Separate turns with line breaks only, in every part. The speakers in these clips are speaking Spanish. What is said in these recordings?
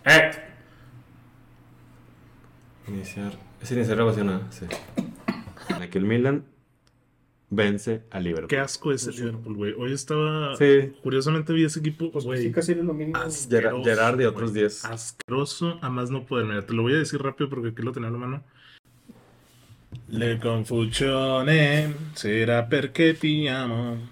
Iniciar. Es iniciar grabación, ¿no? Sí. Aquí el Milan vence al Liverpool.
Qué asco es el Liverpool, güey. Hoy estaba.
Sí.
Curiosamente vi ese equipo,
Pues
güey.
sí, casi era lo mismo.
Asqueroso,
Gerard y otros
güey.
10.
Asqueroso, a más no poder. Mira, te lo voy a decir rápido porque aquí lo tenía en la mano. Le confusione será perché ti amo.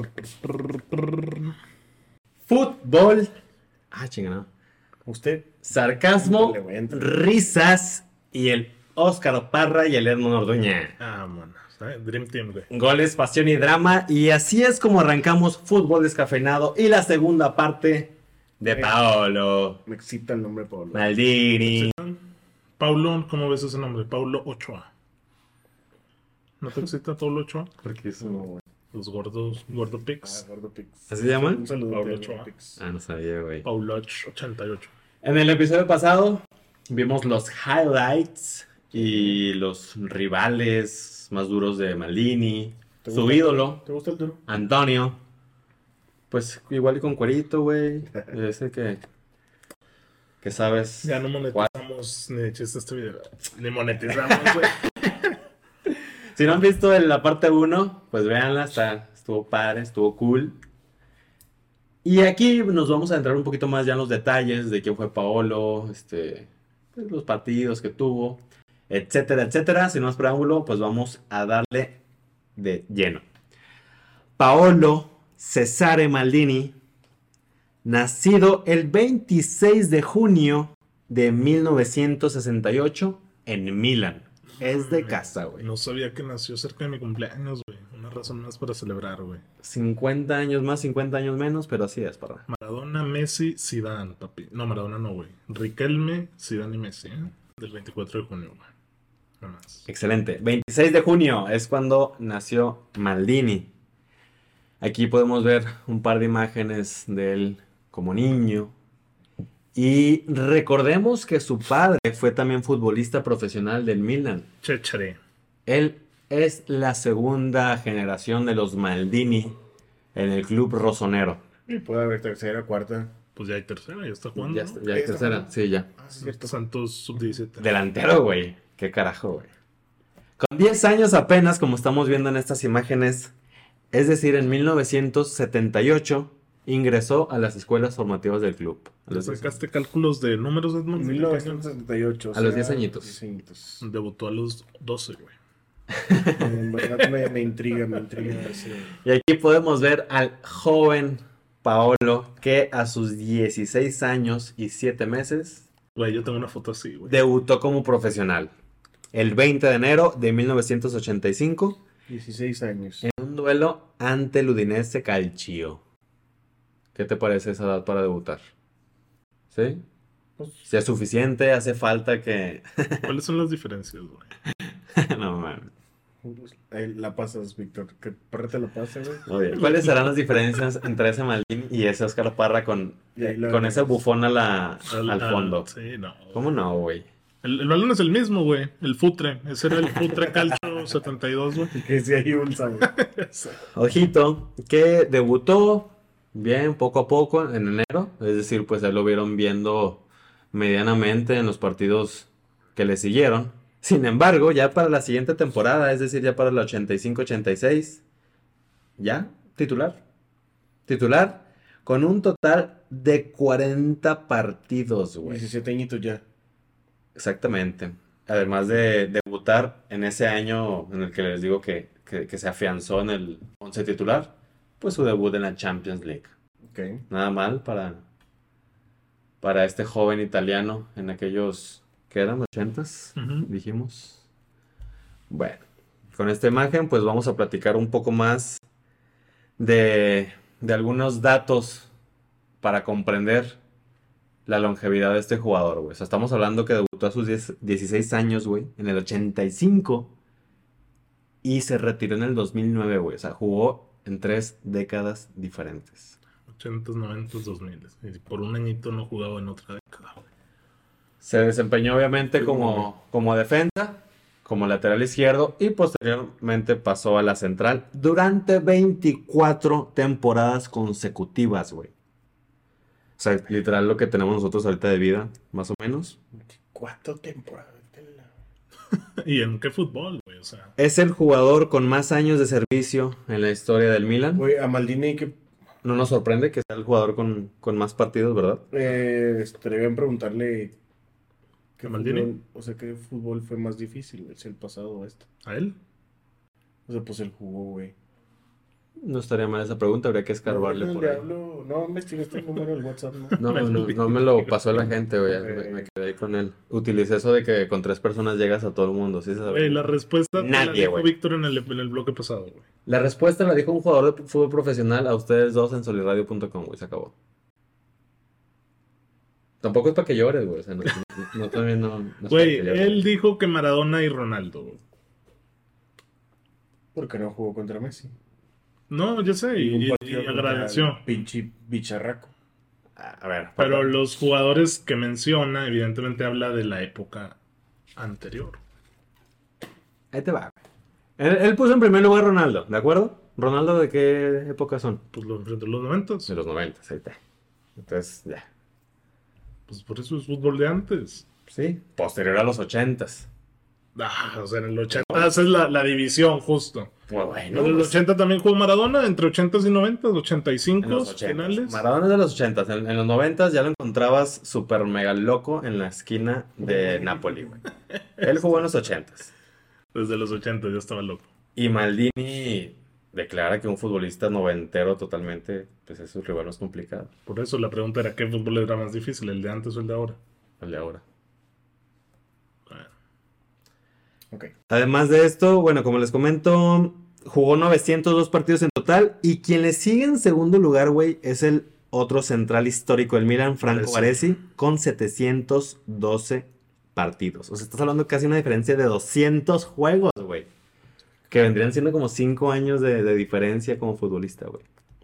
Fútbol. Chingada.
Usted.
Sarcasmo,
Entrale.
risas y el Óscar Parra y el Edmond Orduña.
Vámonos, Dream Team, güey.
Goles, pasión y drama. Y así es como arrancamos Fútbol Descafeinado y la segunda parte de Paolo
Me excita el nombre Pablo.
Maldini.
Paulo, ¿cómo ves ese nombre? Paulo Ochoa. ¿No te excita Paulo Ochoa?
Porque es
No, güey.
Los gordos, gordo pics.
Gordo Pix.
¿Así se llama?
Un saludo
Pablo
a
Ochoa.
Pix.
No sabía, güey.
Pauloch 88.
En el episodio pasado vimos los highlights y los rivales más duros de Maldini,
¿Te
su
gusta?
ídolo,
¿Te gusta el duro?
Antonio. Pues igual y con cuerito, güey. Ese que sabes.
Ya no monetizamos ni de chiste este video. Ni monetizamos, güey.
Si no han visto la parte 1, pues véanla, estuvo padre, estuvo cool. Y aquí nos vamos a entrar un poquito más ya en los detalles de quién fue Paolo, pues, los partidos que tuvo, etcétera, etcétera. Sin más preámbulo, pues vamos a darle de lleno. Paolo Cesare Maldini, nacido el 26 de junio de 1968 en Milán. Es de casa, güey.
No sabía que nació cerca de mi cumpleaños, güey. Una razón más para celebrar, güey.
50 años más, 50 años menos, pero así es, parra.
Maradona, Messi, Zidane, papi. No, Maradona no, güey. Riquelme, Zidane y Messi, Del 24 de junio, güey. Nada más.
Excelente. 26 de junio es cuando nació Maldini. Aquí podemos ver un par de imágenes de él como niño. Y recordemos que su padre fue también futbolista profesional del Milan.
Chéchare.
Él es la segunda generación de los Maldini en el club rosonero.
Y puede haber tercera, cuarta.
Pues ya hay tercera, ya está jugando.
Ya,
¿no?
ya es tercera, sí, ya.
Sí, cierto.
Santos sub-17.
Delantero, güey. Qué carajo, güey. Con 10 años apenas, como estamos viendo en estas imágenes, es decir, en 1978, ingresó a las escuelas formativas del club. A los 10
¿Sacaste cálculos de números, Edmond?
1978.
A los 10 añitos.
10 añitos.
Debutó a los 12, güey.
En verdad me intriga ese.
Y aquí podemos ver al joven Paolo que a sus 16 años y 7 meses
Güey, yo tengo una foto así, güey.
debutó como profesional. El 20 de enero de 1985
16 años.
en un duelo ante el Udinese Calcio. ¿Qué te parece esa edad para debutar? ¿Sí?
Pues,
Si es suficiente, hace falta que...
¿Cuáles son las diferencias, güey?
No mames.
ahí la pasas, Víctor. Que Parra te la pase, güey.
Oye, ¿cuáles serán las diferencias entre ese Maldini y ese Óscar Parra con
Y ahí la-
con ese bufón al fondo?
Sí, no.
¿Cómo no, güey?
El balón es el mismo, güey. El futre. Ese era el futre Calcio 72, güey.
Que si hay un sabor.
Ojito, que debutó bien poco a poco en enero. Es decir, pues ahí lo vieron viendo medianamente en los partidos que le siguieron. Sin embargo, ya para la siguiente temporada, es decir, ya para la 85-86, ya, titular. Titular con un total de 40 partidos, güey.
17 añitos ya.
Exactamente. Además de debutar en ese año en el que les digo que se afianzó en el 11 titular, pues su debut en la Champions League.
Ok.
Nada mal para este joven italiano en aquellos, ¿qué eran? 80s,
Ujú.
dijimos. Bueno, con esta imagen pues vamos a platicar un poco más de algunos datos para comprender la longevidad de este jugador, güey. O sea, estamos hablando que debutó a sus 16 años, güey, en el 85 y se retiró en el 2009, güey. O sea, jugó en 3 décadas diferentes.
80s, 90s, 2000. Y por un añito no jugaba en otra década, güey.
Se desempeñó obviamente como defensa, como lateral izquierdo y posteriormente pasó a la central durante 24 temporadas consecutivas, güey. sea, literal lo que tenemos nosotros ahorita de vida, más o menos.
4 temporadas.
¿Y en qué fútbol, güey? O sea,
Es el jugador con más años de servicio en la historia del Milan.
Güey, a Maldini que
No nos sorprende que sea el jugador con más partidos, ¿verdad?
estaría bien preguntarle qué
¿A Maldini?
fútbol, o sea, qué fútbol fue más difícil, güey, si el pasado o este.
¿a él?
O sea, pues él jugó, güey.
No estaría mal esa pregunta, habría que escarbarle
No,
por
le
ahí.
hablo, no, investigaste el número del WhatsApp, ¿no?
No me lo pasó la gente, güey. Me quedé ahí con él. Utilicé eso de que con 3 personas llegas a todo el mundo, ¿sí se sabe?
Güey, la respuesta te la
Nadie,
dijo
güey.
Víctor en el bloque pasado, güey.
La respuesta la dijo un jugador de fútbol profesional a ustedes dos en soliradio.com, güey, se acabó. Tampoco es para que llores, güey, o sea, también no es para
Güey,
que llores.
él dijo que Maradona y Ronaldo, güey.
Porque no jugó contra Messi.
No, yo sé,
Y un
y
partido contra
agradeció.
el pinche bicharraco.
A ver,
Pero los jugadores que menciona, evidentemente habla de la época anterior.
ahí te va, güey. Él puso en primer lugar Ronaldo, ¿de acuerdo? ¿Ronaldo de qué época son?
Pues lo enfrentó en los 90.
De los 90, ahí está. Entonces, ya.
Pues por eso es fútbol de antes.
Sí, posterior a los 80s.
O sea, en el 80 esa es la división, justo.
Pues bueno,
En el
pues,
80 también jugó Maradona, entre 80s y 90s,
en
85
los 80s.
finales.
Maradona es de los 80s. En los 90s ya lo encontrabas súper mega loco en la esquina de Napoli, güey. Él jugó en los 80s.
Desde los 80 ya estaba loco.
Y Maldini declara que un futbolista noventero totalmente, pues es su rival más complicado,
Por eso la pregunta era, ¿qué fútbol era más difícil, el de antes o el de ahora?
el de ahora.
Bueno,
Ok.
Además de esto, bueno, como les comento, jugó 902 partidos en total. Y quien le sigue en segundo lugar, güey, es el otro central histórico del Milan, Franco Baresi, con 712 partidos. O sea, estás hablando casi una diferencia de 200 juegos, güey. Que vendrían siendo como 5 años de diferencia como futbolista, güey.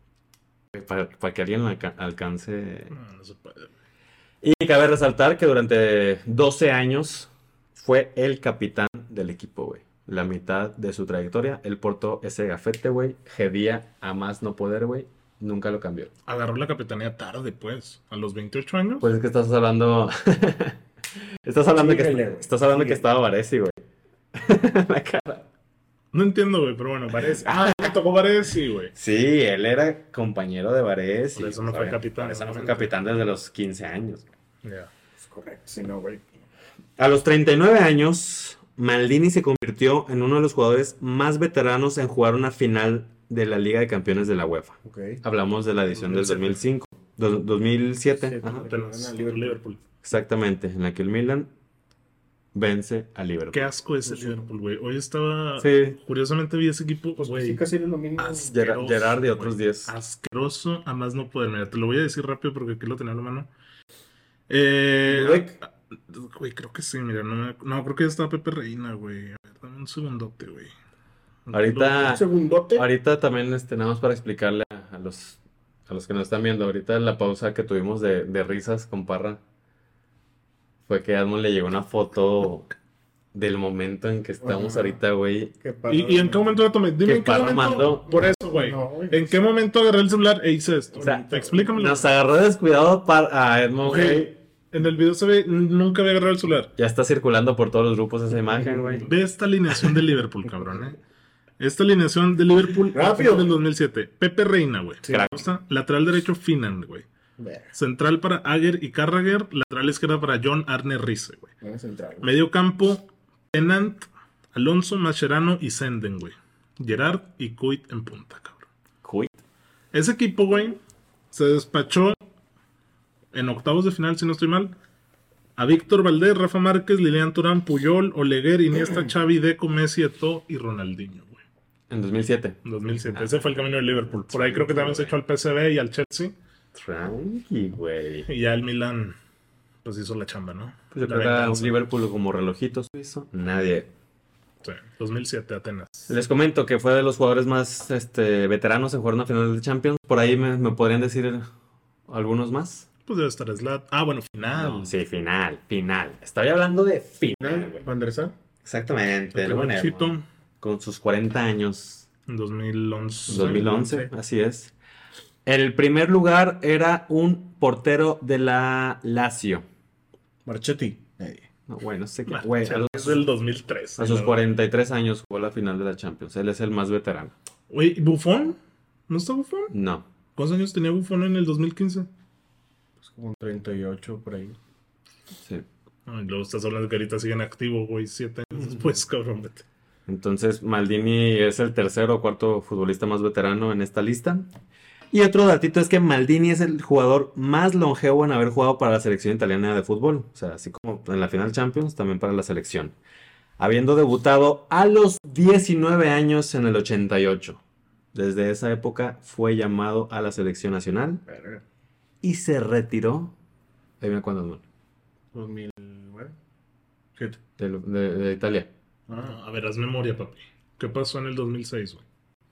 Para que alguien alcance.
no se puede.
Y cabe resaltar que durante 12 años fue el capitán del equipo, güey. La mitad de su trayectoria, él portó ese gafete, güey. Gedía a más no poder, güey. Nunca lo cambió.
Agarró la capitanía tarde, pues. A los 28 años.
Pues es que estás hablando. Estás hablando
Síguele, güey.
que
Síguele.
estaba Baresi, güey. La cara.
No entiendo, güey, pero bueno, Baresi. Me tocó Baresi, güey.
Sí, él era compañero de Baresi.
Por eso no fue capitán,
Por eso no fue
obviamente.
capitán desde los 15 años.
Ya.
Es correcto, si no, güey.
A los 39 años, Maldini se convirtió en uno de los jugadores más veteranos en jugar una final de la Liga de Campeones de la UEFA.
Ok.
Hablamos de la edición del 2005, 2007, ajá,
Apenas
Liverpool.
Liverpool.
exactamente, en la que el Milan vence a Liverpool.
Qué asco es el Liverpool, güey. Hoy estaba.
Sí.
Curiosamente vi ese equipo,
Pues
güey.
sí, casi es lo mismo.
Asqueroso,
Gerard y otros
güey.
10.
Asqueroso, a más no poder. Mira, te lo voy a decir rápido porque aquí lo tenía en la mano.
Dudek.
Güey, creo que sí, mira. No, creo que ya estaba Pepe Reina, güey. A ver, dame un segundote, güey.
Ahorita-
Un segundote.
Ahorita también nada más para explicarle a los que nos están viendo, ahorita la pausa que tuvimos de risas con Parra fue que a Edmond le llegó una foto del momento en que estamos
Ajá.
ahorita, güey.
Qué padre.
¿Y en qué momento la tomé? Dime
Que
en qué
Parra
momento.
mandó.
Por eso, güey.
No, güey.
¿En qué momento agarré el celular e hice esto?
O sea,
Explícamelo.
Nos agarró descuidado a Edmond, güey.
Güey, en el video se ve, nunca había agarrado el celular.
Ya está circulando por todos los grupos esa imagen, güey.
Ve esta alineación de Liverpool, cabrón, Esta alineación de Liverpool
Rápido.
del 2007. Pepe Reina, güey.
Sí.
¿Me gusta? Lateral derecho, Finland, güey.
Ver,
Central para Ager y Carragher. Lateral izquierda para John Arne Riise, güey.
vamos a entrar.
Medio campo, Tennant, Alonso, Mascherano y Senden, güey. Gerard y Kuit en punta, cabrón.
Uy,
Ese equipo, güey, se despachó en octavos de final, si no estoy mal, a Víctor Valdés, Rafa Márquez, Lilian Thuram, Puyol, Oleguer, Iniesta, Xavi, Deco, Messi, Eto'o y Ronaldinho, güey.
en 2007.
En 2007. Ese fue el camino de Liverpool. Por ahí creo que también se echó al PSV y al Chelsea.
Tranqui, güey.
Y ya el Milan, pues hizo la chamba, ¿no?
Pues yo
La
creo que era un
venganza.
Liverpool como relojito suizo. Nadie.
Sí, 2007, Atenas.
Les comento que fue de los jugadores más veteranos en jugar una final de Champions. Por ahí me podrían decir algunos más.
Pues debe estar Slat. Ah, bueno, final.
No, sí, final. Estoy hablando de final, güey.
¿Van der Sar?
Exactamente.
El
el buen
Chito,
Edmond, con sus 40 años.
en 2011.
2011, así es. El primer lugar era un portero de la Lazio.
Marchetti.
No, güey, no sé qué. Güey,
Es del 2003.
a sus 43 años jugó la final de la Champions. Él es el más veterano.
Güey, ¿Buffon? ¿No está Buffon?
No.
¿Cuántos años tenía Buffon en el 2015?
Pues como 38 por ahí.
Sí.
Ay, luego estás hablando que ahorita siguen activo, güey, 7 años después, cabrón, vete.
Entonces, Maldini es el tercero o cuarto futbolista más veterano en esta lista. Y otro datito es que Maldini es el jugador más longevo en haber jugado para la selección italiana de fútbol. O sea, así como en la final Champions, también para la selección. Habiendo debutado a los 19 años en el 88. Desde esa época fue llamado a la selección nacional
Verga.
y se retiró. Dime cuándo, no.
2009. 7.
De Italia.
A ver, haz memoria, papi. ¿Qué pasó en el 2006, güey?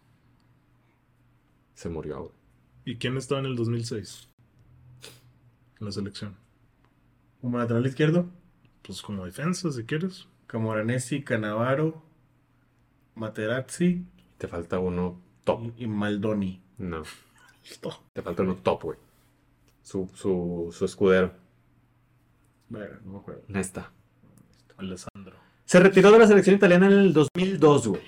Se murió, güey.
¿Y quién estaba en el 2006? En la selección.
Como lateral izquierdo.
Pues como defensa, si quieres.
Camoranesi, Cannavaro, Materazzi
Te falta uno top.
y Maldoni.
No,
Listo.
te falta uno top, güey. Su escudero.
Verga, no me acuerdo.
Nesta.
Alessandro.
Se retiró de la selección italiana en el 2002, güey.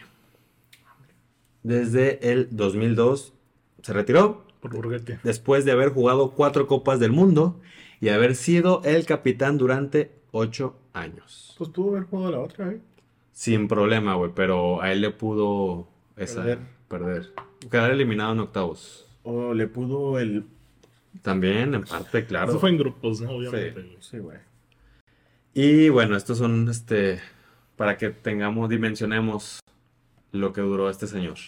Desde el 2002 se retiró
Por Borghetti.
después de haber jugado 4 Copas del Mundo y haber sido el capitán durante 8 años.
Pues pudo haber jugado la otra, ¿eh?
Sin problema, güey, pero a él le pudo perder. Quedar eliminado en octavos.
O le pudo el...
También, en parte, claro.
Eso fue en grupos, ¿no? Obviamente. güey.
Sí, güey.
Y bueno, estos son, para que dimensionemos lo que duró este señor.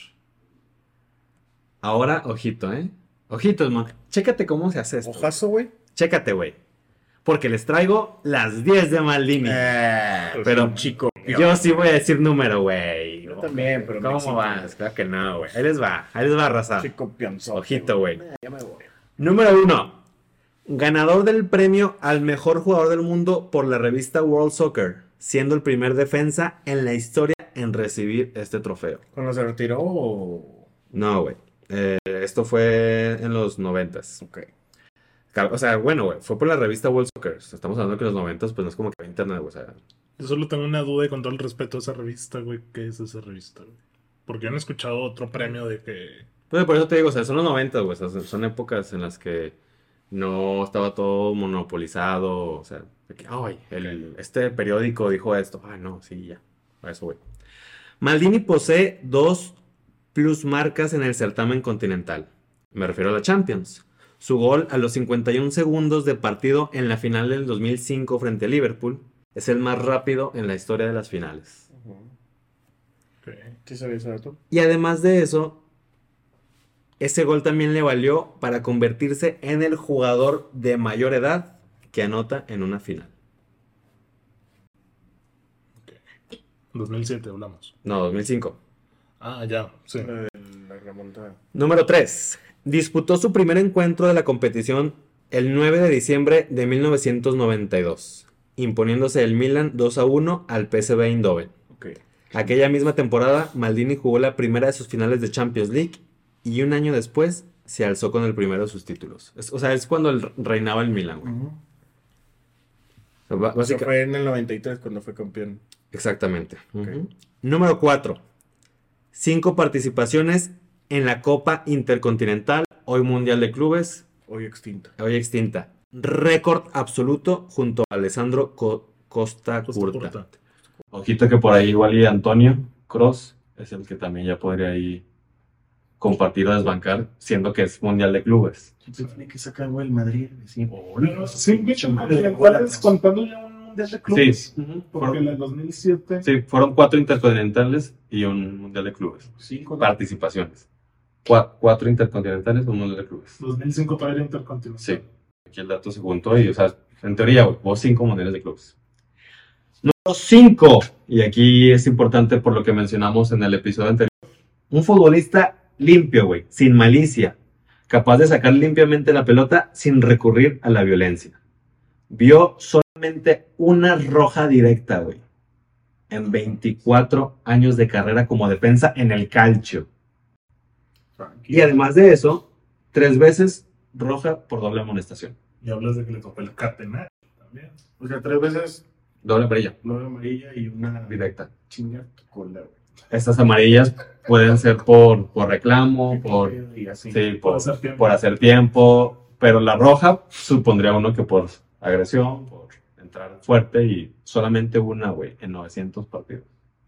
Ahora, ojito, ¿eh? Ojitos, man. Chécate cómo se hace esto.
Ojazo, güey.
Chécate, güey. Porque les traigo las 10 de Maldini. Pero
un chico.
yo sí voy a decir número, güey.
Yo también, pero me
¿Cómo
excito.
vas? Claro que no, güey. Ahí les va a arrasar.
Chico pionzote.
Ojito, güey.
Ya me voy.
Número 1. Ganador del premio al mejor jugador del mundo por la revista World Soccer, siendo el primer defensa en la historia en recibir este trofeo.
¿Cuando se retiró o...?
No, güey. Esto fue en los 90s.
Ok.
O sea, bueno, güey, fue por la revista World Soccer. Estamos hablando que en los 90s, pues no es como que había internet, güey. O sea,
Yo solo tengo una duda y con todo el respeto a esa revista, güey. ¿Qué es esa revista, güey? Porque yo no he escuchado otro premio de que...
pues por eso te digo, o sea, son los 90s, güey. O sea, son épocas en las que no estaba todo monopolizado. O sea, de que, ay, este periódico dijo esto. Ay, no, sí, ya. A eso, güey. Maldini posee 2 plusmarcas en el certamen continental. Me refiero a la Champions. Su gol a los 51 segundos de partido en la final del 2005 frente a Liverpool es el más rápido en la historia de las finales.
Ok.
¿Sí sabías eso tú?
Y además de eso, ese gol también le valió para convertirse en el jugador de mayor edad que anota en una final.
2007 hablamos.
No, 2005.
Ah, ya, sí.
La remontada.
Número 3. Disputó su primer encuentro de la competición el 9 de diciembre de 1992, imponiéndose el Milan 2-1 al PSV Eindhoven.
Ok.
Aquella misma temporada, Maldini jugó la primera de sus finales de Champions League y un año después se alzó con el primero de sus títulos. O sea, es cuando reinaba el Milan, güey.
Ujú.
O sea,
O sea, fue en el 93 cuando fue campeón.
Exactamente.
Ok.
Ujú. Número 4. 5 participaciones en la Copa Intercontinental, hoy Mundial de Clubes,
Hoy extinta.
hoy extinta. Récord absoluto junto a Alessandro Costa
Costa
Curta.
Curta.
Ojito que por ahí igual y Antonio Cross es el que también ya podría ahí compartir o desbancar, siendo que es Mundial de Clubes.
Se tiene que sacar, güey, el Madrid. Sí.
Sí, ¿cuáles contando ya un mundial de clubes?
Sí.
Porque en el 2007...
Sí, fueron 4 intercontinentales y un Mundial de Clubes.
5.
Participaciones. 4 intercontinentales, un Mundial de Clubes.
2005 todavía era intercontinental.
Sí. Aquí el dato se juntó y, o sea, en teoría, güey, hubo 5 mundiales de clubes. Número 5. Y aquí es importante por lo que mencionamos en el episodio anterior. Un futbolista limpio, güey, sin malicia. Capaz de sacar limpiamente la pelota sin recurrir a la violencia. Vio solamente una roja directa, güey. En 24 años de carrera como defensa en el calcio. Y además de eso, 3 veces roja por doble amonestación.
Y hablas de que le tocó el catenacho también.
O sea, 3 veces
Doble amarilla.
nueve amarilla y una
Directa.
chinga tu cola, güey.
Estas amarillas pueden ser por reclamo, por,
Y así.
sí,
Por hacer tiempo.
por hacer tiempo, pero la roja supondría uno que por agresión, por entrar fuerte y solamente una, güey, en 900 partidos.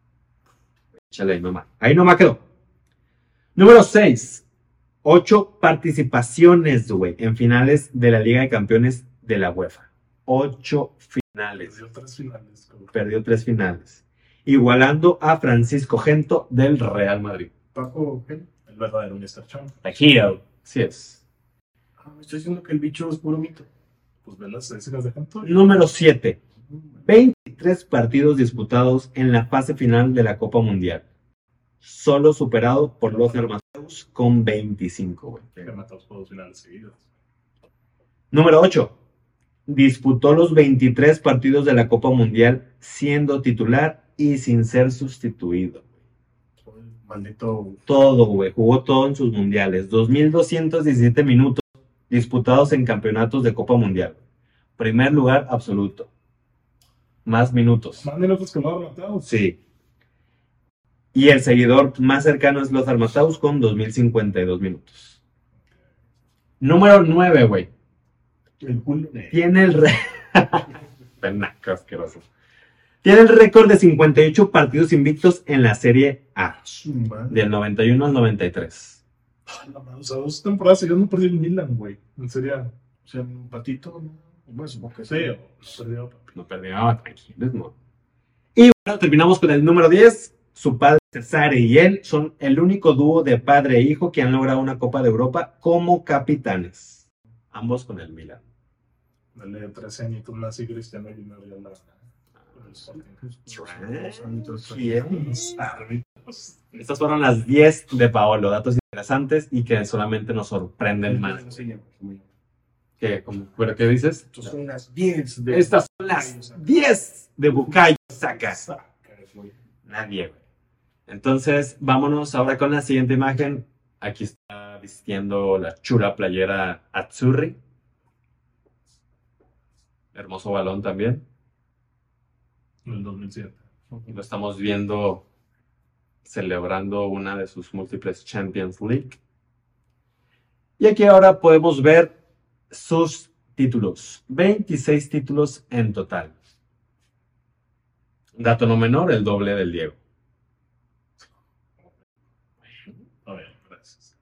Échale ahí nomás. Ahí nomás quedó. Número 6. 8 participaciones, güey, en finales de la Liga de Campeones de la UEFA. 8 finales.
Perdió 3 finales. Cabrón.
Perdió 3 finales. Igualando a Francisco Gento del Real Madrid.
Paco, ¿qué?
El verdadero Mr. Champ.
The hero. Sí es.
Me estoy diciendo que el bicho es puro mito.
Pues ve las estadísticas de Gento.
Número 7. 23 partidos disputados en la fase final de la Copa Mundial. Solo superado por Lothar Matthäus con 25, güey.
Que matamos por 2 finales seguidos.
Número 8. Disputó los 23 partidos de la Copa Mundial siendo titular y sin ser sustituido.
Maldito.
Todo, güey. Jugó todo en sus mundiales. 2.217 minutos disputados en campeonatos de Copa Mundial. Primer lugar absoluto. Más minutos.
Más minutos que Lothar Matthäus.
Sí. Y el seguidor más cercano es Lothar Matthäus con 2.052 minutos. Número 9, güey.
El culo.
Tiene el Penaco asqueroso. Tiene el récord de 58 partidos invictos en la Serie A. Del 91 al 93.
O sea, 2 temporadas seguidas no perdió el Milan, güey. En serio.
O sea, un patito, ¿no? Bueno, supongo que
Sí, o no perdió, papi.
No perdió, tranquilos, no. Y bueno, terminamos con el número 10. Su padre Cesare y él son el único dúo de padre e hijo que han logrado una Copa de Europa como capitanes. Ambos con el Milan.
Dale 13 añitos más y Cristiano Junior ya la.
Estas fueron las 10 de Paolo, datos interesantes y que solamente nos sorprenden más. ¿Qué? ¿Pero qué dices?
Estas son las 10 de.
Estas son las 10 de Bukayo Saka. Nadie, güey. Entonces, vámonos ahora con la siguiente imagen. Aquí está vistiendo la chula playera Azzurri. Hermoso balón también.
En el 2007.
Lo estamos viendo celebrando una de sus múltiples Champions League. Y aquí ahora podemos ver sus títulos. 26 títulos en total. Dato no menor, el doble del Diego.
A ver, gracias.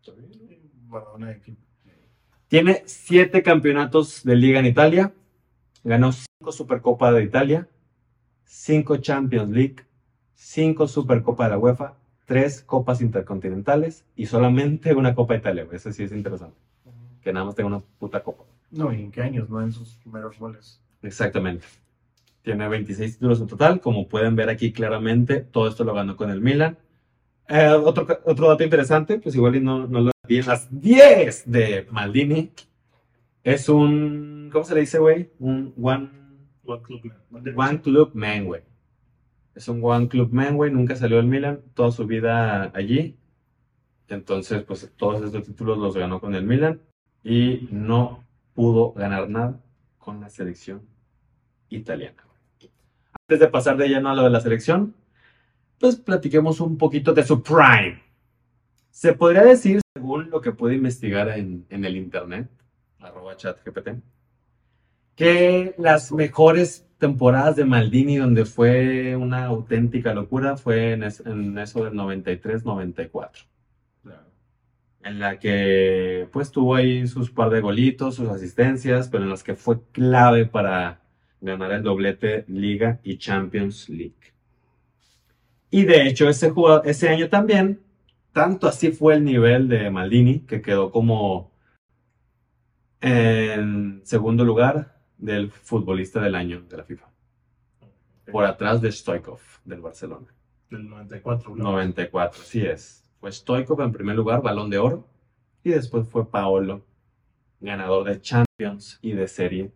Tiene 7 campeonatos de Liga en Italia. Ganó 5 Supercopa de Italia, 5 Champions League, 5 Supercopa de la UEFA, 3 Copas Intercontinentales y solamente una Copa de Italia. Ese sí es interesante. Que nada más tenga una puta copa.
No, ¿y en qué años? No en sus primeros goles.
Exactamente. Tiene 26 títulos en total. Como pueden ver aquí claramente, todo esto lo ganó con el Milan. Otro dato interesante, pues igual y no lo vi en las 10 de Maldini. Es un, ¿cómo se le dice, güey? Un One Club Man, güey. Es un One Club Man, güey. Nunca salió del Milan. Toda su vida allí. Entonces, pues todos estos títulos los ganó con el Milan. Y no pudo ganar nada con la selección italiana. Antes de pasar de lleno a lo de la selección, pues platiquemos un poquito de su prime. Se podría decir, según lo que pude investigar en el internet, @chatgpt, que las mejores temporadas de Maldini, donde fue una auténtica locura, fue en eso del 93-94. En la que pues tuvo ahí sus par de golitos, sus asistencias, pero en las que fue clave para ganar el doblete Liga y Champions League. Y de hecho ese año también, tanto así fue el nivel de Maldini, que quedó como en segundo lugar del futbolista del año de la FIFA. Por atrás de Stoichkov, del Barcelona.
Del 94.
94, sí es. Fue Stoichkov en primer lugar, Balón de Oro. Y después fue Paolo, ganador de Champions y de Serie.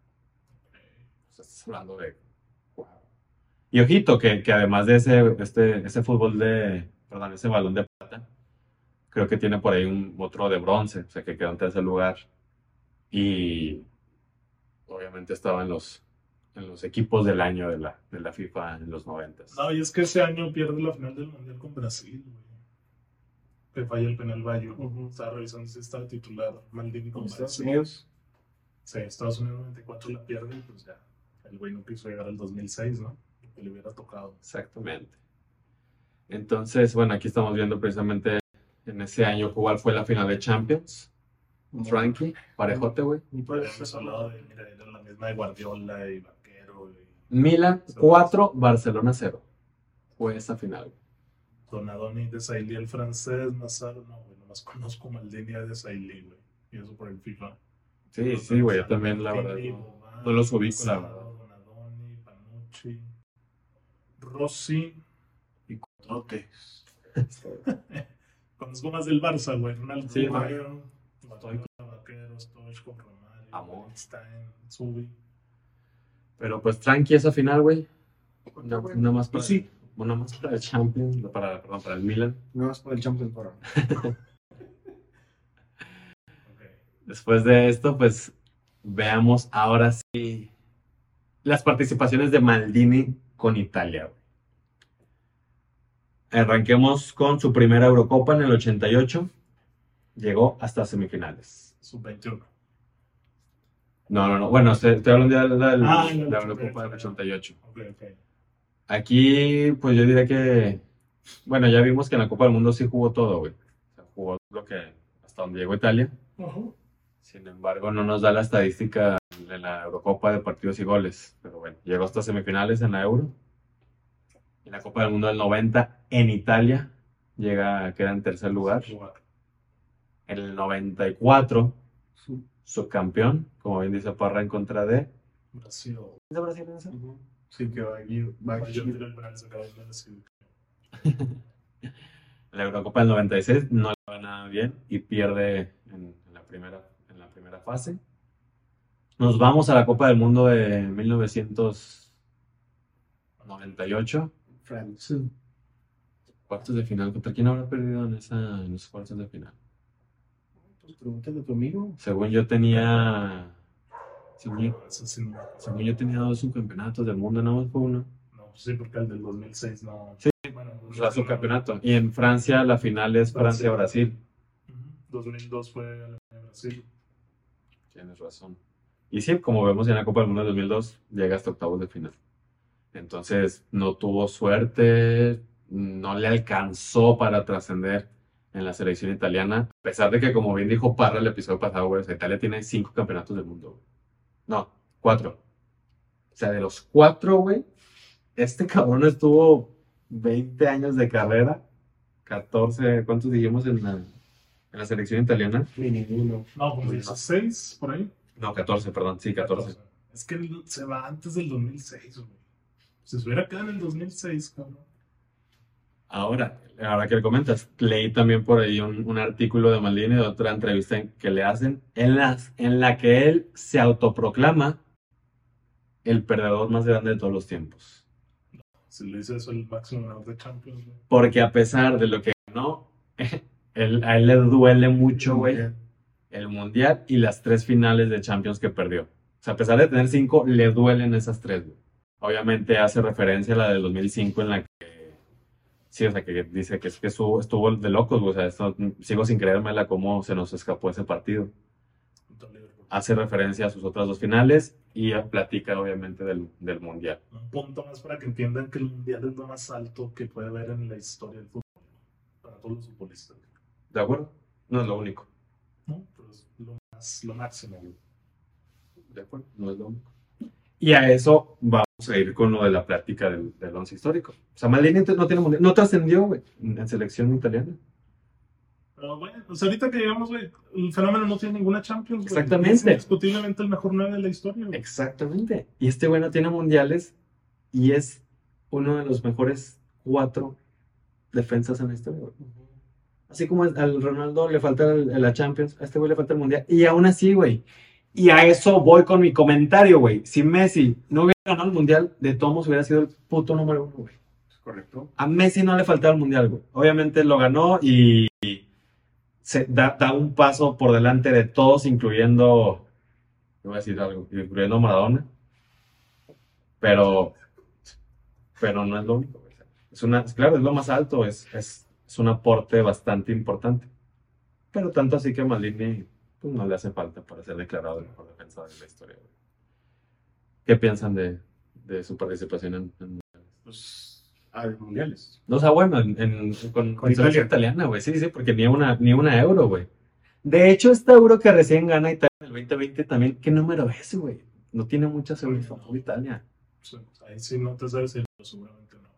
Estás hablando de... Wow. Y ojito, que además de ese fútbol ese Balón de Plata, creo que tiene por ahí otro de bronce, o sea que quedó en tercer lugar. Y obviamente estaba en los equipos del año de la FIFA en los 90.
No, y es que ese año pierde la final del Mundial con Brasil, güey. Que falla el penal Bayo. Estaba revisando si estaba titular Maldini con
Estados
Brasil.
Unidos.
Sí, Estados Unidos 94 la pierde y pues ya. El güey no quiso llegar al 2006, ¿no? Que le hubiera tocado.
Exactamente. Entonces, bueno, aquí estamos viendo precisamente en ese año cuál fue la final de Champions. Frankie, parejote, güey.
Hemos hablado de, mira, era la misma de Guardiola y Vaquero y
Milan 4, Barcelona 0. Fue esa final.
Donadoni de Sailly, el francés, Massaro, no, güey, nomás conozco Maldini de Sailly, güey. Y eso por el FIFA.
Sí, sí, güey, yo también, la verdad. No los ubico, la verdad.
Donadoni, Panucci, Rossi y Cotrotes. Conozco más del Barça, güey. Ronaldo,
Sí,
Vaquero, Stoichkov, Romario,
Amor.
Stein, Zubi.
Pero pues tranqui esa final, güey. Una más para,
Sí.
una más para el Champions, perdón, para el Milan.
No es por el Champions para.
Después de esto, pues veamos ahora sí las participaciones de Maldini con Italia, güey. Arranquemos con su primera Eurocopa en el 88. Llegó hasta semifinales.
Sub-21.
No. Bueno, estoy hablando ya de la
la
Eurocopa del 88.
Ok.
Aquí, pues yo diría que, bueno, ya vimos que en la Copa del Mundo sí jugó todo, güey. O sea, jugó lo que, hasta donde llegó Italia. Sin embargo, no nos da la estadística de la Eurocopa de partidos y goles. Pero bueno, llegó hasta semifinales en la Euro. En la Copa del Mundo del 90 en Italia queda en tercer lugar. En el 94, subcampeón, como bien dice Parra, en contra de...
Brasil.
¿Es de Brasil esa?
Sí, que va aquí.
Yo tiro el penal, se acaba de Brasil.
La Eurocopa del 96 no le va nada bien y pierde en la primera fase. Nos vamos a la Copa del Mundo de 1998.
France.
Cuartos de final. ¿Contra quién habrá perdido en esos cuartos de final?
Pues pregúntale a tu amigo.
Según yo tenía...
Eso sí, no.
Según yo tenía 2 subcampeonatos del mundo, nada más fue uno.
No, pues sí, porque el del 2006 no.
Sí,
Bueno,
o sea, subcampeonato. Y en Francia la final es Francia-Brasil.
2002 fue Alemania-Brasil.
Tienes razón. Y sí, como vemos en la Copa del Mundo del 2002, llega hasta octavos de final. Entonces, no tuvo suerte, no le alcanzó para trascender en la selección italiana. A pesar de que, como bien dijo Parra el episodio pasado, güey, o sea, Italia tiene 5 campeonatos del mundo, güey. No, 4. O sea, de los 4, güey, este cabrón estuvo 20 años de carrera, 14, ¿cuántos dijimos en la selección italiana?
Ni ninguno.
No, como 16 por ahí.
No, 14, perdón, sí, 14.
Es que se va antes del 2006, güey. Si se hubiera quedado en el 2006, cabrón.
Ahora que le comentas, leí también por ahí un artículo de Maldini de otra entrevista que le hacen en la que él se autoproclama el perdedor más grande de todos los tiempos.
Si le dice eso el máximo ganador de Champions, güey.
Porque a pesar de lo que ganó, a él le duele mucho, güey, el Mundial y las 3 finales de Champions que perdió. O sea, a pesar de tener 5, le duelen esas 3, güey. Obviamente hace referencia a la del 2005 en la que sí, o sea, que dice que estuvo de locos, güey. O sea, sigo sin creérmela cómo se nos escapó ese partido. Hace referencia a sus otras 2 finales y platica, obviamente, del Mundial.
Un punto más para que entiendan que el Mundial es lo más alto que puede haber en la historia del fútbol. Para todos los futbolistas.
¿De acuerdo? No es lo único.
¿No? Pero es lo máximo, güey.
¿De acuerdo? No es lo único. Y a eso vamos a ir con lo de la plática del once histórico. O sea, Maldini no tiene Mundial, no trascendió, güey, en selección italiana.
Pero, güey, pues ahorita que llegamos, güey, el fenómeno no tiene ninguna Champions, güey.
Exactamente.
Es indiscutiblemente el mejor 9 de la historia, güey.
Exactamente. Y este güey no tiene mundiales y es uno de los mejores 4 defensas en la historia, güey. Así como al Ronaldo le falta la Champions, a este güey le falta el mundial. Y aún así, güey. Y a eso voy con mi comentario, güey. Si Messi no hubiera ganado el mundial, de todos modos hubiera sido el puto número 1, güey.
Correcto.
A Messi no le faltaba el mundial, güey. Obviamente lo ganó y da un paso por delante de todos, incluyendo, voy a decir algo, incluyendo Maradona, pero no es lo único. Claro, es lo más alto, es un aporte bastante importante. Pero tanto así que a Maldini pues, no le hace falta para ser declarado el mejor defensor de la historia. Güey. ¿Qué piensan de su participación en
Pues, a los mundiales.
No, o sea, bueno, con selección
Italia.
italiana, güey. Sí, porque ni una euro, güey. De hecho, esta euro que recién gana Italia en el 2020 también, ¿qué número es, güey? No tiene muchas euros tampoco Italia.
Sí, ahí sí no te sabes si seguramente no.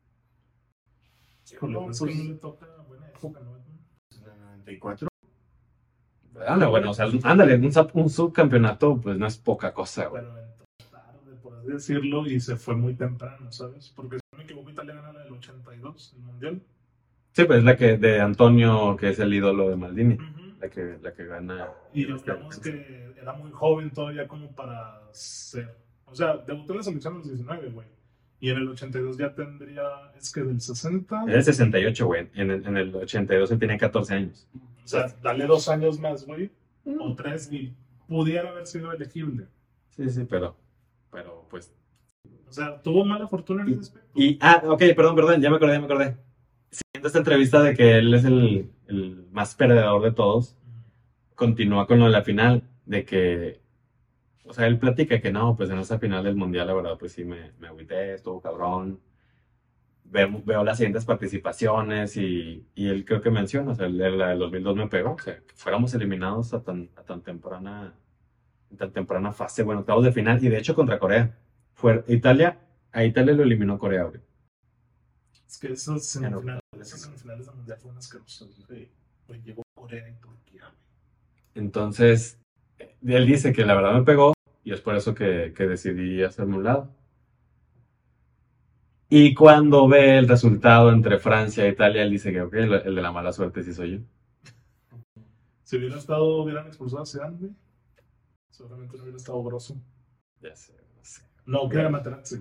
Híjole,
No,
pues
pues,
que no le toca buena época, ¿no?
En el 94.
Bueno, o sea, ándale, un subcampeonato, pues no es poca cosa, güey.
Pero entró tarde, por así decirlo, y se fue muy temprano, ¿sabes? Porque si no me equivoco, Italia gana la del 82, el mundial.
Sí, pues es la que de Antonio, que es el ídolo de Maldini.
Uh-huh.
La que gana.
Y digamos que era muy joven todavía como para ser. O sea, debutó en la selección a los 19, güey. Y en el 82 ya tendría, es que del 60.
Es el 68, güey. En el 82 él tenía 14 años.
O sea, dale 2 años más, güey. O 3 y pudiera haber sido elegible.
Sí, pero pues.
O sea, tuvo mala fortuna en ese aspecto.
Ok, perdón, ya me acordé. Siguiendo esta entrevista de que él es el más perdedor de todos, continúa con lo de la final, de que, o sea, él platica que no, pues en esa final del Mundial, la verdad, pues sí me agüité, estuvo cabrón. Veo las siguientes participaciones y él creo que menciona, o sea, la del 2002 me pegó, o sea, que fuéramos eliminados a tan temprana fase, bueno, octavos de final, y de hecho contra Corea. A Italia lo eliminó Corea, güey.
Es que esas semifinales de mundial fueron asquerosas, güey. Pues llegó Corea y Turquía, güey.
Entonces, él dice que la verdad me pegó y es por eso que decidí hacerme un lado. Y cuando ve el resultado entre Francia e Italia, él dice que ok, el de la mala suerte sí soy yo.
Si hubieran expulsado a Zidane, güey, seguramente no hubiera estado grosso.
Ya sé, no sé.
No, que era Materazzi.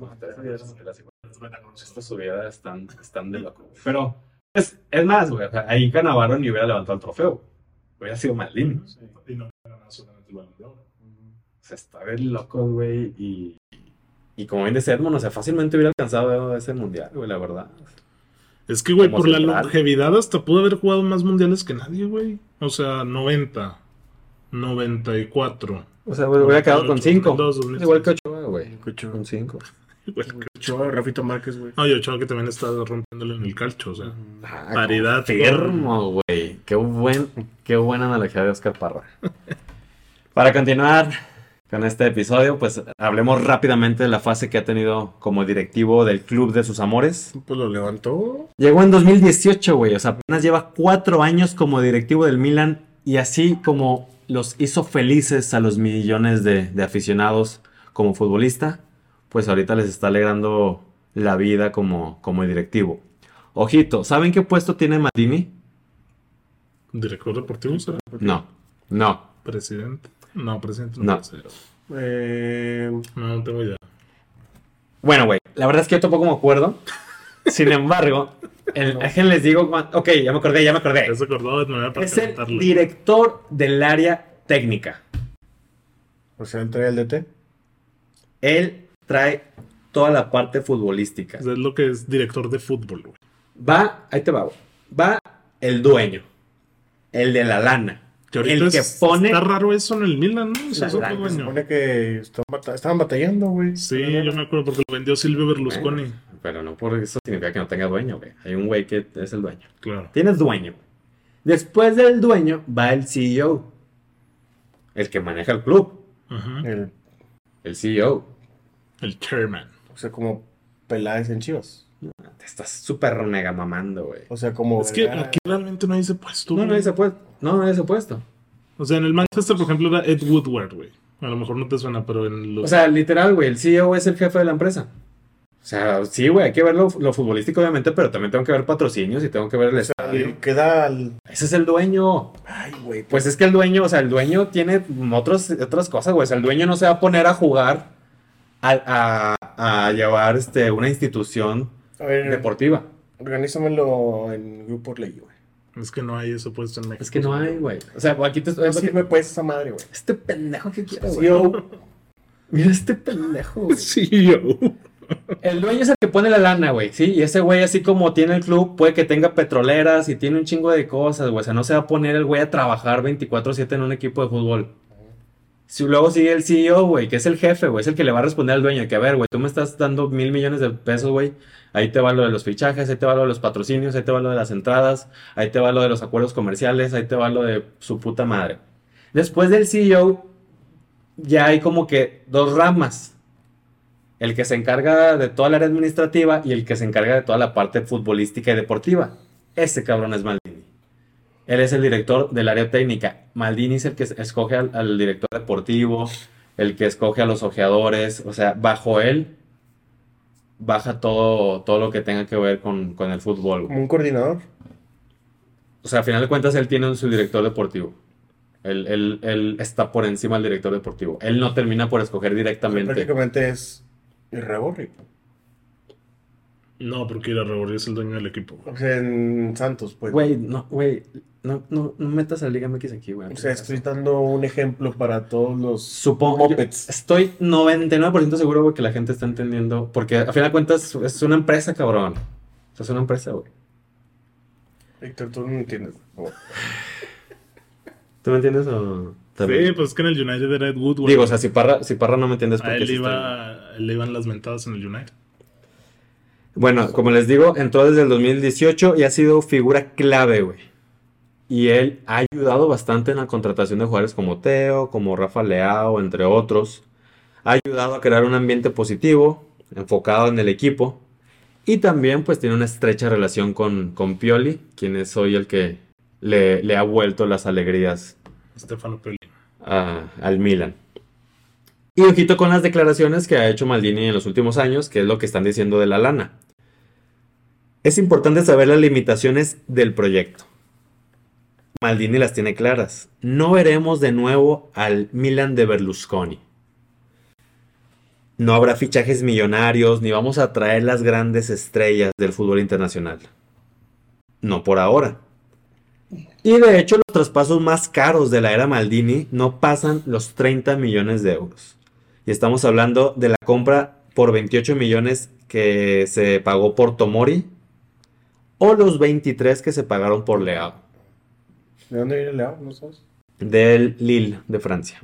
Estas subidas están de loco. Pero es más, güey. O sea, ahí Cannavaro ni hubiera levantado el trofeo. Hubiera sido Maldini.
Sí, y no ganaba solamente el Balón de Oro.
O sea, está de locos, güey. Y como bien dice Edmond, o sea, fácilmente hubiera alcanzado ese mundial, güey, la verdad.
Es que, güey,
Como
por la
central.
longevidad hasta pudo haber jugado más mundiales que nadie, güey. O sea, 90, 94.
O sea, hubiera quedado con 5.
2002,
Igual que Ochoa, güey.
Ochoa.
Con 5.
Ochoa, Rafito Márquez, güey.
No, y Ochoa que también está rompiéndolo en el calcho, o sea.
Ah,
Paridad.
Confirmo, güey. Qué buena analogía de Oscar Parra. Para continuar con este episodio, pues hablemos rápidamente de la fase que ha tenido como directivo del club de sus amores.
Pues lo levantó.
Llegó en 2018, güey. O sea, apenas lleva 4 años como directivo del Milan y así como los hizo felices a los millones de aficionados como futbolista, pues ahorita les está alegrando la vida como directivo. Ojito, ¿saben qué puesto tiene Maldini?
¿Director deportivo será?
No.
¿Presidente? No, presidente
No.
puede ser.
No
tengo idea.
Bueno, güey, la verdad es que yo tampoco me acuerdo. Sin embargo, les digo... Ok, ya me acordé.
Ya se acordó de manera para
Es el
calentarlo.
director del área técnica.
O sea, él trae el DT.
Él trae toda la parte futbolística.
Es lo que es director de fútbol, güey.
Ahí te va, güey. Va el dueño, el de la lana,
Que ahorita
el que pone...
Está raro eso en el Milan, ¿no? Eso
La
es otro
lana,
Se
dueño.
supone que estaban batallando, güey.
Sí, yo me acuerdo porque lo vendió Silvio Berlusconi.
Bueno, pero no por eso significa que no tenga dueño, güey. Hay un güey que es el dueño.
Claro.
Tienes dueño. Después del dueño va el CEO, el que maneja el club,
Ajá.
el CEO.
El chairman.
O sea, como Peláez en Chivas.
Te estás súper mega mamando, güey.
O sea, como...
Es que aquí realmente no hay ese puesto.
No,
güey.
nadie se ha puesto.
O sea, en el Manchester, por ejemplo, era Ed Woodward, güey. A lo mejor no te suena, pero en los...
O sea, literal, güey, el CEO es el jefe de la empresa. O sea, sí, güey, hay que ver lo futbolístico, obviamente, pero también tengo que ver patrocinios y tengo que ver el estadio.
Queda al...
Ese es el dueño.
Ay, güey.
Pues es que el dueño tiene otras cosas, güey. O sea, el dueño no se va a poner a jugar a llevar una institución
A ver,
deportiva.
organízamelo en Grupo Orlegui, güey.
Es que no hay eso puesto en México.
Es que no hay, güey. O sea, aquí te estoy...
No sirve pues esa madre, güey.
Este pendejo que quiere, güey.
CEO.
Mira este pendejo, güey.
Sí, yo.
El dueño es el que pone la lana, güey, ¿sí? Y ese güey, así como tiene el club, puede que tenga petroleras y tiene un chingo de cosas, güey. O sea, no se va a poner el güey a trabajar 24/7 en un equipo de fútbol. Si luego sigue el CEO, güey, que es el jefe, güey, es el que le va a responder al dueño. Que a ver, güey, tú me estás dando 1,000,000,000 de pesos, güey. Ahí te va lo de los fichajes, ahí te va lo de los patrocinios, ahí te va lo de las entradas, ahí te va lo de los acuerdos comerciales, ahí te va lo de su puta madre. Después del CEO, ya hay como que dos ramas. El que se encarga de toda la área administrativa y el que se encarga de toda la parte futbolística y deportiva. Ese cabrón es Maldini. Él es el director del área técnica. Maldini es el que escoge al director deportivo, el que escoge a los ojeadores. O sea, bajo él baja todo lo que tenga que ver con el fútbol.
Como un coordinador.
O sea, a final de cuentas, él tiene su director deportivo. Él está por encima del director deportivo. Él no termina por escoger directamente.
Prácticamente es Irregorri.
No, porque Irarrágorri es el dueño del equipo.
O sea, en Santos, pues.
Güey, no metas a Liga MX aquí, güey.
O sea, estoy dando un ejemplo para todos los
Supongo,
mopeds.
estoy 99% seguro, güey, que la gente está entendiendo. Porque a final de cuentas es una empresa, cabrón. O sea, es una empresa, güey.
Víctor, tú no entiendes. Oh.
¿Tú me entiendes o...? también?
Sí, pues es que en el United era Ed Woodward.
Digo, o sea, si Parra no me entiendes
A
porque
él
sí
le iban las mentadas en el United.
Bueno, como les digo, entró desde el 2018 y ha sido figura clave, güey. Y él ha ayudado bastante en la contratación de jugadores como Teo, como Rafa Leao, entre otros. Ha ayudado a crear un ambiente positivo, enfocado en el equipo. Y también, pues, tiene una estrecha relación con Pioli, quien es hoy el que le ha vuelto las alegrías
Stefano Pioli.
al Milan. Y ojito con las declaraciones que ha hecho Maldini en los últimos años, que es lo que están diciendo de la lana. Es importante saber las limitaciones del proyecto. Maldini las tiene claras. No veremos de nuevo al Milan de Berlusconi. No habrá fichajes millonarios, ni vamos a traer las grandes estrellas del fútbol internacional. No por ahora. Y de hecho, los traspasos más caros de la era Maldini no pasan los 30 millones de euros. Y estamos hablando de la compra por 28 millones que se pagó por Tomori o los 23 que se pagaron por Leao.
¿De dónde viene Leao? ¿No sabes?
Del Lille de Francia.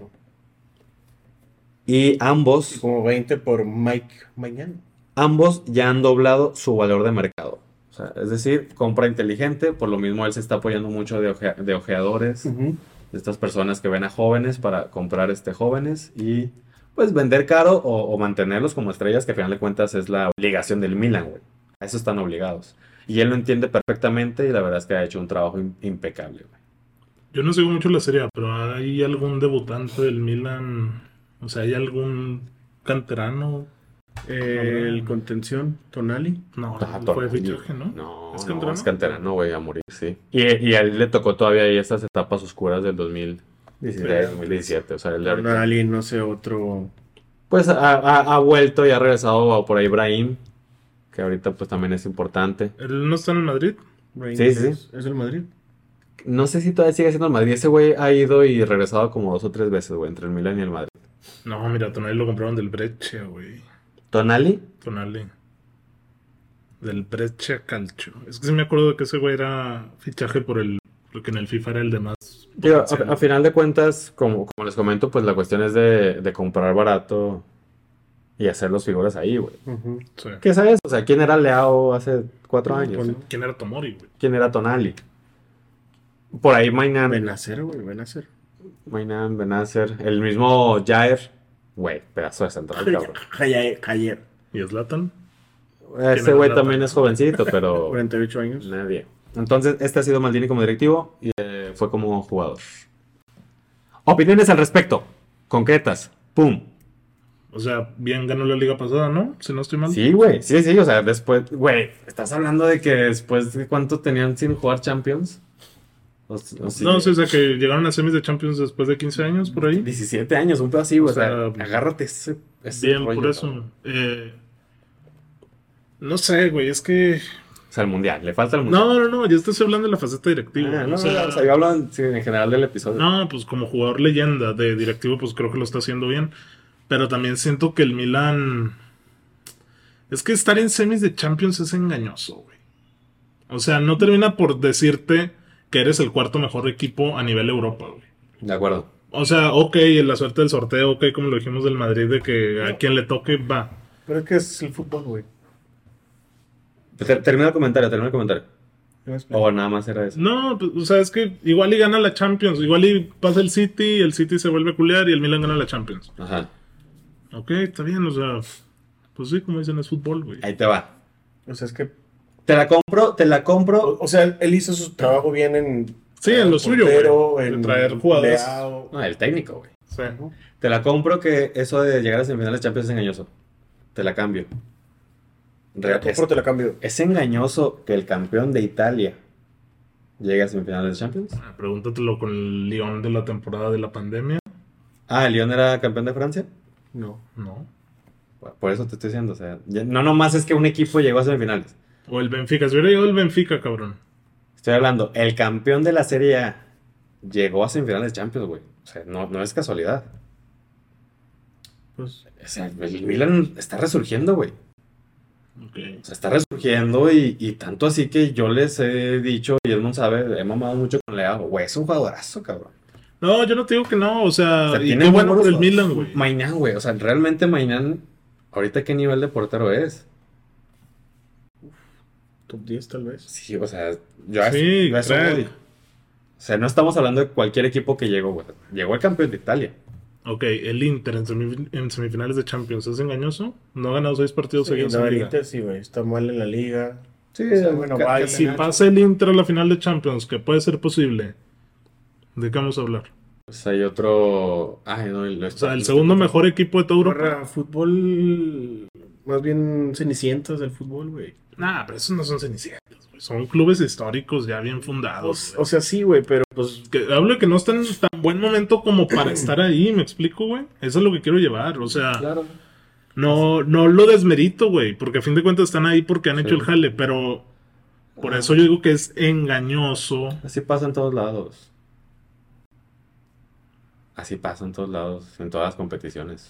Y ambos
Como 20 por Mike mañana.
ya han doblado su valor de mercado. O sea, es decir, compra inteligente. Por lo mismo él se está apoyando mucho de ojeadores, de estas personas que ven a jóvenes para comprar jóvenes y pues vender caro o mantenerlos como estrellas, que al final de cuentas es la obligación del Milan, güey. A eso están obligados. Y él lo entiende perfectamente y la verdad es que ha hecho un trabajo impecable, güey.
Yo no sigo mucho la serie A, pero ¿hay algún debutante del Milan? O sea, ¿hay algún canterano?
El contención, Tonali.
No,
Ah,
fue
Tonali.
fichaje, ¿no?
No,
¿Es
no,
canterano?
es canterano, güey, a morir, sí. Y a él le tocó todavía ahí estas etapas oscuras del 2016, 2017. O sea, él de ahorita-
Tonali, no sé, otro.
pues ha vuelto y ha regresado por ahí Brahim, que ahorita pues también es importante.
¿Él no está en el Madrid?
Sí, sí.
¿Es el Madrid?
No sé si todavía sigue siendo el Madrid. Ese güey ha ido y regresado como 2 o 3 veces, güey, entre el Milan y el Madrid.
No, mira, Tonali lo compraron del Brescia, güey.
¿Tonali?
Tonali. Del Brescia Calcio. Es que sí me acuerdo de que ese güey era fichaje porque en el FIFA era el de más
Digo,
potencial.
a final de cuentas, como les comento, pues la cuestión es de comprar barato y hacer los figuras ahí, güey.
Sí.
¿Qué sabes? O sea, ¿quién era Leao hace 4 años?
Pues,
¿Quién era Tomori, güey?
¿Quién era Tonali? Por ahí Mainan,
Benacer, güey, Benacer.
Benacer, el mismo Jair, güey, pedazo de central, cabrón.
Jayer.
¿Y Zlatan?
Ese güey también es jovencito, pero
48 años.
nadie. Entonces, este ha sido Maldini como directivo y fue como jugador. Opiniones al respecto, concretas, pum.
O sea, bien ganó la liga pasada, ¿no? Si no estoy mal.
Sí, güey, sí, o sea, después, güey, ¿estás hablando de que después de cuánto tenían sin jugar Champions? O sí,
No, sí, o sea, que llegaron a semis de Champions después de 15 años, por ahí.
17 años, un pedo así, güey.
O sea,
agárrate ese
Bien,
rollo,
por eso.
cabrón.
No sé, güey, es que...
sea, el mundial. Le falta el mundial.
No, yo estoy hablando de la faceta directiva.
No, o sea, yo hablo en general del episodio.
No, pues como jugador leyenda de directivo, pues creo que lo está haciendo bien. Pero también siento que el Milan... Es que estar en semis de Champions es engañoso, güey. O sea, no termina por decirte que eres el cuarto mejor equipo a nivel Europa, güey.
De acuerdo.
O sea, ok, la suerte del sorteo, ok, como lo dijimos del Madrid, de que a quien le toque va.
Pero es que es el fútbol, güey.
Termina el comentario. O nada más era eso.
No, pues, o sea, es que igual y gana la Champions, igual y pasa el City se vuelve a culear y el Milan gana la Champions.
Ajá.
Ok, está bien, o sea, pues sí, como dicen, es fútbol, güey.
Ahí te va.
O sea, es que...
Te la compro.
O sea, él hizo su trabajo bien en...
Sí, en lo suyo,
portero,
güey.
en
De traer jugadores.
Leao.
No, el técnico, güey.
Sí.
Te la compro que eso de llegar a semifinales de Champions es engañoso. Te la cambio.
Te la compro, te la cambio.
¿Es engañoso que el campeón de Italia llegue a semifinales de Champions?
Pregúntatelo con el Lyon de la temporada de la pandemia.
Ah, ¿el Lyon era campeón de Francia?
No.
No.
Por eso te estoy diciendo, o sea, no nomás es que un equipo llegó a semifinales.
O el Benfica, si hubiera llegado el Benfica, cabrón.
Estoy hablando, el campeón de la Serie A llegó a semifinales de Champions, güey. O sea, no es casualidad.
Pues...
O sea, el Milan está resurgiendo, güey.
Ok.
O sea, está resurgiendo y tanto así que yo les he dicho, y Edmond sabe, he mamado mucho con Leao. Güey, es un jugadorazo, cabrón.
No, yo no te digo que no, o sea,
O sea,
y
tiene
qué bueno
buenos
por el
jugadores.
Milan, güey.
Maignan, güey. O sea, realmente Maignan, ahorita qué nivel de portero es.
Top 10 tal vez.
Sí, o sea, yo a
Sí,
eso
crack.
voy. O sea, no estamos hablando de cualquier equipo que llegó, güey. Llegó el campeón de Italia.
Ok, el Inter en semifinales de Champions, ¿es engañoso? No ha ganado 6 partidos
Sí,
seguidos
no,
en
el
liga.
Inter sí, güey. Está mal en la liga.
Sí,
O sea, bueno, vaya.
Si pasa el Inter a la final de Champions, que puede ser posible, ¿de qué vamos a hablar?
Pues hay otro. Ay, no,
O sea, el segundo mejor equipo de toda Europa.
Para fútbol, más bien cenicientas del fútbol, güey.
Nah, pero esos no son cenicientos, güey. Son clubes históricos ya bien fundados.
O sea, sí, güey, pero pues...
Que hablo de que no están en tan buen momento como para estar ahí, ¿me explico, güey? Eso es lo que quiero llevar, o sea,
Claro.
no lo desmerito, güey, porque a fin de cuentas están ahí porque han hecho el jale, pero por eso yo digo que es engañoso.
Así pasa en todos lados. Así pasa en todos lados, en todas las competiciones.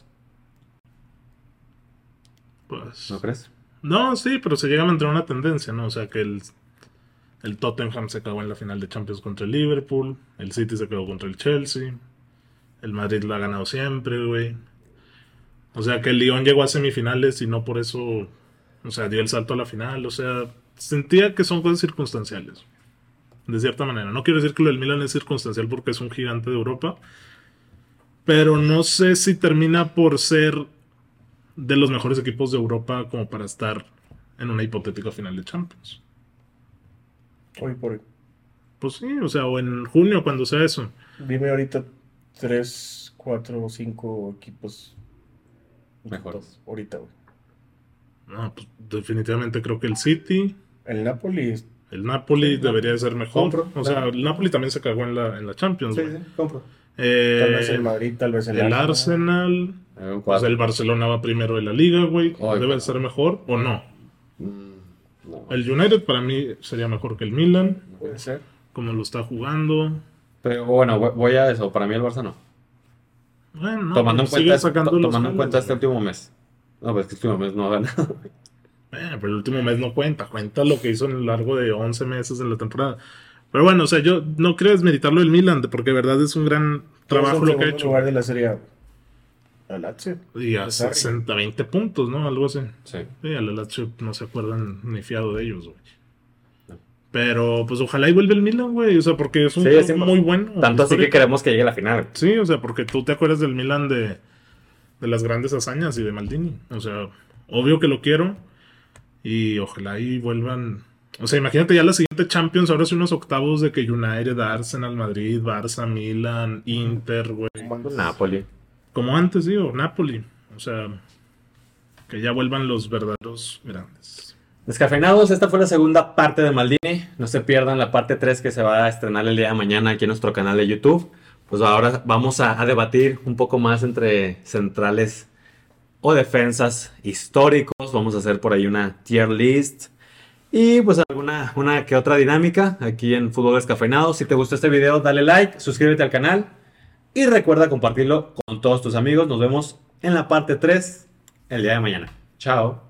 Pues,
¿No crees?
no, sí, pero se llega a mantener una tendencia, ¿no? O sea, que el Tottenham se cagó en la final de Champions contra el Liverpool, el City se quedó contra el Chelsea, el Madrid lo ha ganado siempre, güey. O sea, que el Lyon llegó a semifinales y no por eso, o sea, dio el salto a la final, o sea, sentía que son cosas circunstanciales, de cierta manera. No quiero decir que lo del Milan es circunstancial porque es un gigante de Europa, pero no sé si termina por ser de los mejores equipos de Europa como para estar en una hipotética final de Champions.
Hoy por hoy.
Pues sí, o sea, o en junio cuando sea eso.
Dime ahorita 3, 4 o 5 equipos
Mejores.
ahorita, güey.
No, pues definitivamente creo que el City,
El Napoli
el Napoli
Sí,
debería de ser mejor.
compro,
O sea,
claro.
el Napoli también se cagó en la Champions, güey.
compro.
tal vez el
El
Madrid, tal vez el
Arsenal,
Un
pues
cuatro.
el Barcelona va primero de la liga, güey.
Ay,
Debe de
no.
ser mejor o no.
No.
El United para mí sería mejor que el Milan,
Puede ser.
como lo está jugando.
Pero bueno, voy a eso. Para mí el Barça no.
Bueno, no,
Tomando en
sigue
cuenta,
sacando los
tomando en
jales,
cuenta este
güey.
último mes. No, pues que este último mes no ha ganado.
Pero el último mes no cuenta lo que hizo en lo largo de 11 meses en la temporada. Pero bueno, o sea, yo no quiero desmeritarlo del Milan, porque de verdad es un gran trabajo lo que ha hecho.
lugar de la Serie A. La Lazio.
Y a 60, 20 puntos, ¿no? Algo así.
Sí.
Sí, a la Lazio no se acuerdan ni fiado de ellos, güey.
No.
Pero pues ojalá y vuelva el Milan, güey. O sea, porque es un
Sí,
club
sí,
muy bueno.
Tanto así que
histórico.
queremos que llegue a la final.
Sí, o sea, porque tú te acuerdas del Milan de las grandes hazañas y de Maldini. O sea, obvio que lo quiero. Y ojalá y vuelvan. O sea, imagínate ya la siguiente Champions, ahora sí unos octavos de que United, Arsenal, Madrid, Barça, Milan, Inter, güey.
Napoli.
Como antes, digo, Napoli. O sea, que ya vuelvan los verdaderos grandes.
Descafeinados, esta fue la segunda parte de Maldini. No se pierdan la parte 3 que se va a estrenar el día de mañana aquí en nuestro canal de YouTube. Pues ahora vamos a debatir un poco más entre centrales o defensas históricos. Vamos a hacer por ahí una tier list. Y pues una que otra dinámica aquí en Fútbol Descafeinado. Si te gustó este video, dale like, suscríbete al canal y recuerda compartirlo con todos tus amigos. Nos vemos en la parte 3 el día de mañana. Chao.